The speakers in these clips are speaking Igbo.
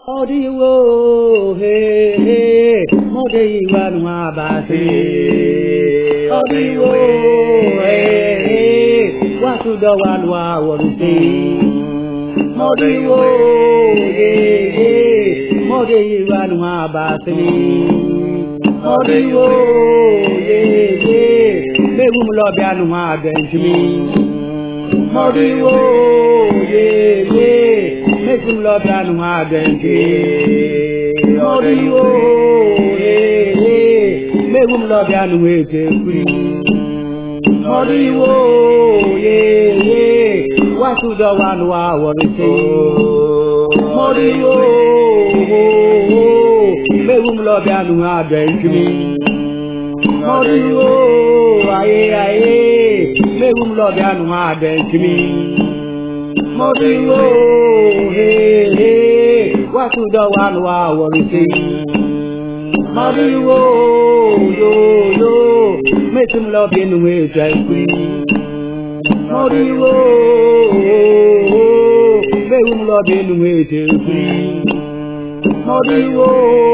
Odiwo, hey, hey, Modi Wanwa Basi. Odiwo, hey, hey, Wasuda Wanwa Wonsi. Modiwo, hey, hey, Modi Wanwa Basi. Modiwo, hey, hey, Megum Lobianwa Benjamin. Modiwo, hey, hey. Make him love and hard and gay. Modiwo, hey, hey. Make him love and wait free. Modiwo, hey, hey. What to the one who I want to say? Modiwo, make him love and hard and gay. Modiwo, aye, aye. Make him love and hard and gay. Modiwo, hey, hey, what to the one who I want to see? Modiwo, yo, make him love in the way I free. Modiwo, make him love in the way to free. Modiwo,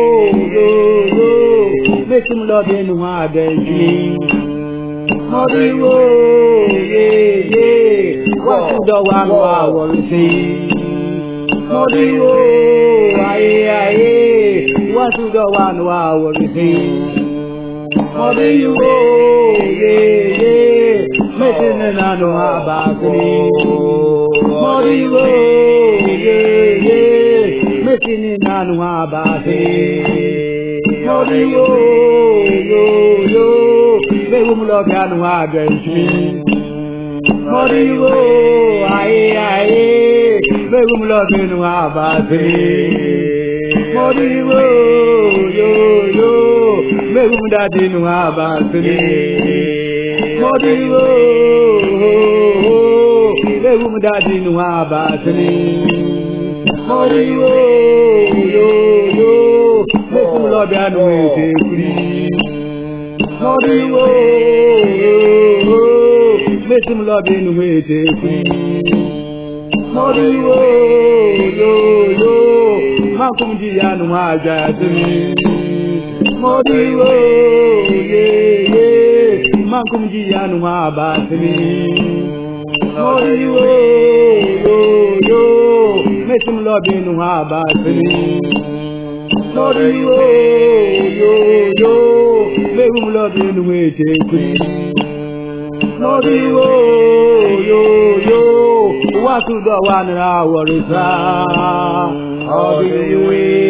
yo, make him love in the way I free. Modiwo, yeah, yeah. What to the one who I want to see? Modiwo, aye, aye. What to the one who I want to see? Modiwo, yeah, yeah. Making an ano about me. Modiwo, yeah, yeah. Making an ano about me. Modiwo, yo. Megum Lobianwa Benjamin. Modiwo, aye, aye. Megum Lobianwa Basi. Modiwo, yo. Megum Dadinwa Basi. Modiwo, Megum Dadinwa Basi. Modiwo, yo. Megum Lobianwa free. Modiwo, make him love in the way to free. Modiwo, yo, Malcolm Dian Wajazmi. Modiwo, yeah, Malcolm Dian Wabasmi. Modiwo, yo, make him love in the Wabasmi. Modiwo, yo, make him love in the way to free. Modiwo, yo, what to the one hour is all the way.